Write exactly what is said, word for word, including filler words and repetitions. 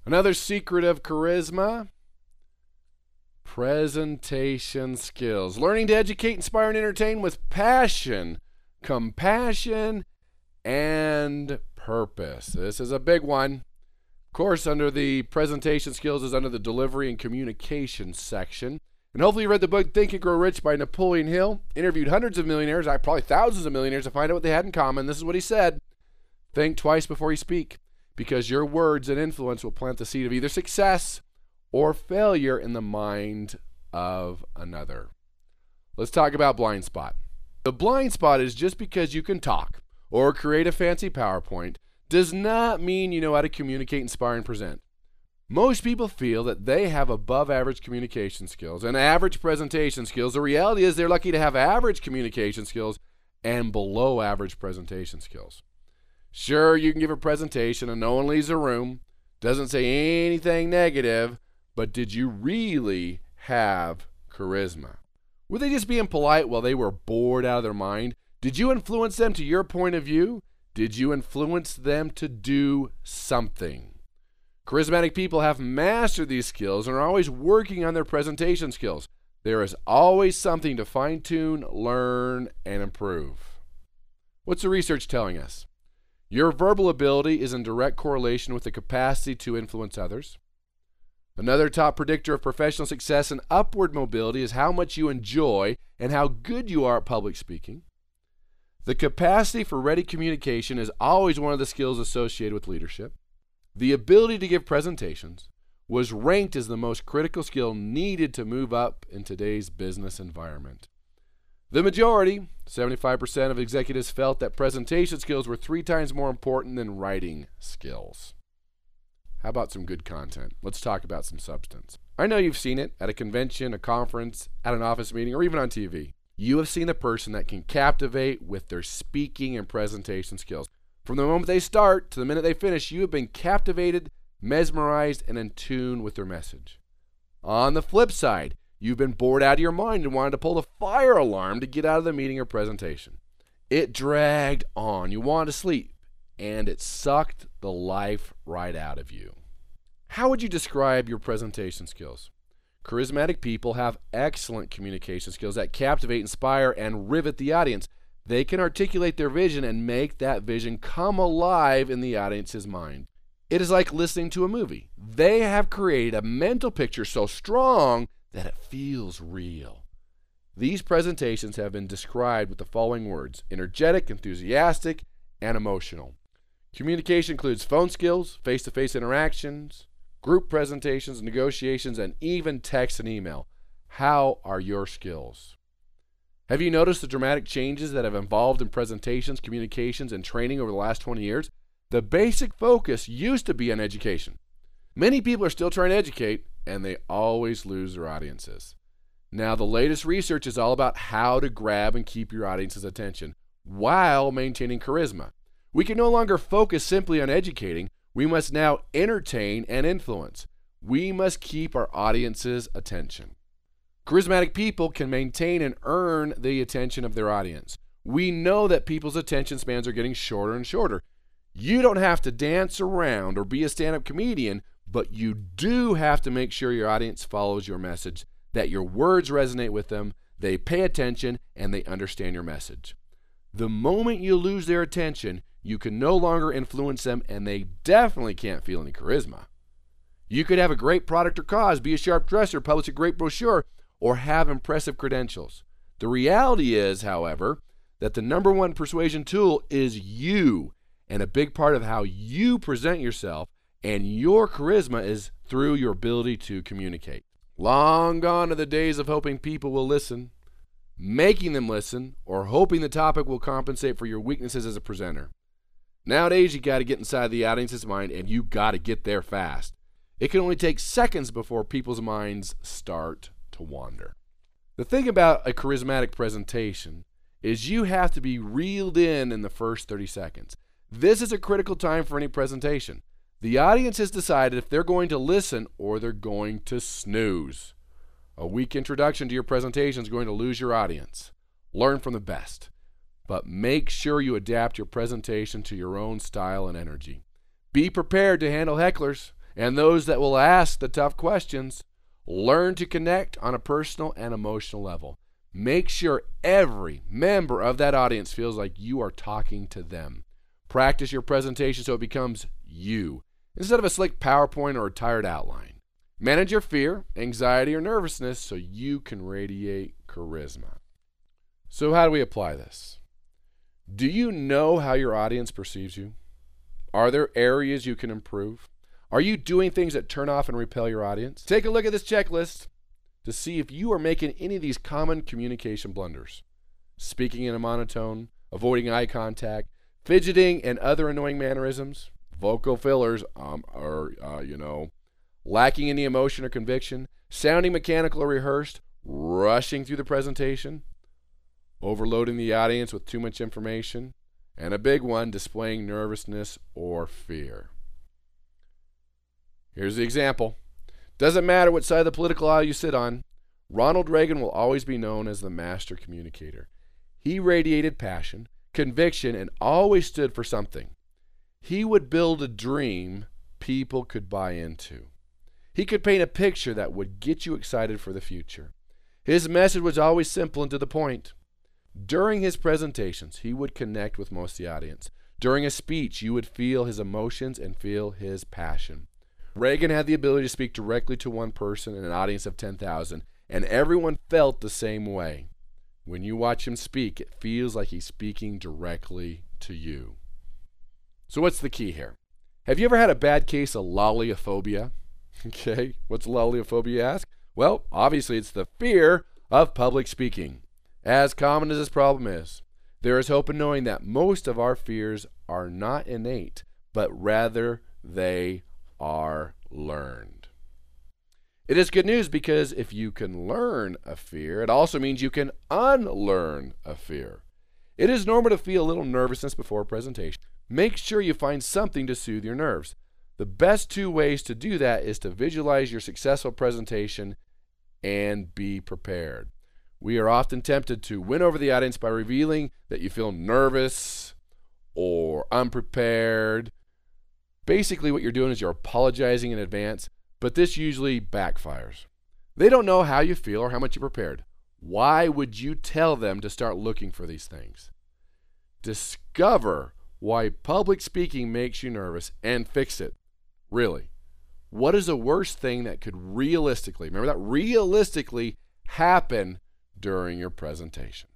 Another secret of charisma: presentation skills. Learning to educate, inspire, and entertain with passion, compassion, and purpose. This is a big one. Of course, under the presentation skills is under the delivery and communication section. And hopefully you read the book Think and Grow Rich by Napoleon Hill. Interviewed hundreds of millionaires, probably thousands of millionaires, to find out what they had in common. This is what he said: think twice before you speak, because your words and influence will plant the seed of either success or failure in the mind of another. Let's talk about blind spot. The blind spot is just because you can talk or create a fancy PowerPoint does not mean you know how to communicate, inspire, and present. Most people feel that they have above average communication skills and average presentation skills. The reality is they're lucky to have average communication skills and below average presentation skills. Sure, you can give a presentation and no one leaves the room, doesn't say anything negative, but did you really have charisma? Were they just being polite while they were bored out of their mind? Did you influence them to your point of view? Did you influence them to do something? Charismatic people have mastered these skills and are always working on their presentation skills. There is always something to fine-tune, learn, and improve. What's the research telling us? Your verbal ability is in direct correlation with the capacity to influence others. Another top predictor of professional success and upward mobility is how much you enjoy and how good you are at public speaking. The capacity for ready communication is always one of the skills associated with leadership. The ability to give presentations was ranked as the most critical skill needed to move up in today's business environment. The majority, seventy-five percent of executives, felt that presentation skills were three times more important than writing skills. How about some good content? Let's talk about some substance. I know you've seen it at a convention, a conference, at an office meeting, or even on T V. You have seen a person that can captivate with their speaking and presentation skills. From the moment they start to the minute they finish, you have been captivated, mesmerized, and in tune with their message. On the flip side, you've been bored out of your mind and wanted to pull the fire alarm to get out of the meeting or presentation. It dragged on. You wanted to sleep, and it sucked the life right out of you. How would you describe your presentation skills? Charismatic people have excellent communication skills that captivate, inspire, and rivet the audience. They can articulate their vision and make that vision come alive in the audience's mind. It is like listening to a movie. They have created a mental picture so strong that it feels real. These presentations have been described with the following words: energetic, enthusiastic, and emotional. Communication includes phone skills, face-to-face interactions, group presentations, negotiations, and even text and email. How are your skills? Have you noticed the dramatic changes that have involved in presentations, communications, and training over the last twenty years? The basic focus used to be on education. Many people are still trying to educate, and they always lose their audiences. Now, the latest research is all about how to grab and keep your audience's attention while maintaining charisma. We can no longer focus simply on educating. We must now entertain and influence. We must keep our audience's attention. Charismatic people can maintain and earn the attention of their audience. We know that people's attention spans are getting shorter and shorter. You don't have to dance around or be a stand-up comedian, but you do have to make sure your audience follows your message, that your words resonate with them, they pay attention, and they understand your message. The moment you lose their attention, you can no longer influence them, and they definitely can't feel any charisma. You could have a great product or cause, be a sharp dresser, publish a great brochure, or have impressive credentials. The reality is, however, that the number one persuasion tool is you, and a big part of how you present yourself and your charisma is through your ability to communicate. Long gone are the days of hoping people will listen, making them listen, or hoping the topic will compensate for your weaknesses as a presenter. Nowadays, you got to get inside the audience's mind, and you got to get there fast. It can only take seconds before people's minds start to wander. The thing about a charismatic presentation is you have to be reeled in in the first thirty seconds. This is a critical time for any presentation. The audience has decided if they're going to listen or they're going to snooze. A weak introduction to your presentation is going to lose your audience. Learn from the best, but make sure you adapt your presentation to your own style and energy. Be prepared to handle hecklers and those that will ask the tough questions. Learn to connect on a personal and emotional level. Make sure every member of that audience feels like you are talking to them. Practice your presentation so it becomes you, instead of a slick PowerPoint or a tired outline. Manage your fear, anxiety, or nervousness so you can radiate charisma. So how do we apply this? Do you know how your audience perceives you? Are there areas you can improve? Are you doing things that turn off and repel your audience? Take a look at this checklist to see if you are making any of these common communication blunders. Speaking in a monotone, avoiding eye contact, fidgeting and other annoying mannerisms, vocal fillers, um, or, uh, you know, lacking any emotion or conviction, sounding mechanical or rehearsed, rushing through the presentation, overloading the audience with too much information, and a big one, displaying nervousness or fear. Here's the example. Doesn't matter what side of the political aisle you sit on, Ronald Reagan will always be known as the master communicator. He radiated passion, conviction, and always stood for something. He would build a dream people could buy into. He could paint a picture that would get you excited for the future. His message was always simple and to the point. During his presentations, he would connect with most of the audience. During a speech, you would feel his emotions and feel his passion. Reagan had the ability to speak directly to one person in an audience of ten thousand, and everyone felt the same way. When you watch him speak, it feels like he's speaking directly to you. So what's the key here? Have you ever had a bad case of loliophobia? Okay, what's loliophobia, you ask? Well, obviously it's the fear of public speaking. As common as this problem is, there is hope in knowing that most of our fears are not innate, but rather they are learned. It is good news because if you can learn a fear, it also means you can unlearn a fear. It is normal to feel a little nervousness before a presentation. Make sure you find something to soothe your nerves. The best two ways to do that is to visualize your successful presentation and be prepared. We are often tempted to win over the audience by revealing that you feel nervous or unprepared. Basically, what you're doing is you're apologizing in advance, but this usually backfires. They don't know how you feel or how much you're prepared. Why would you tell them to start looking for these things? Discover why public speaking makes you nervous and fix it. Really. What is the worst thing that could realistically, remember that, realistically happen during your presentation?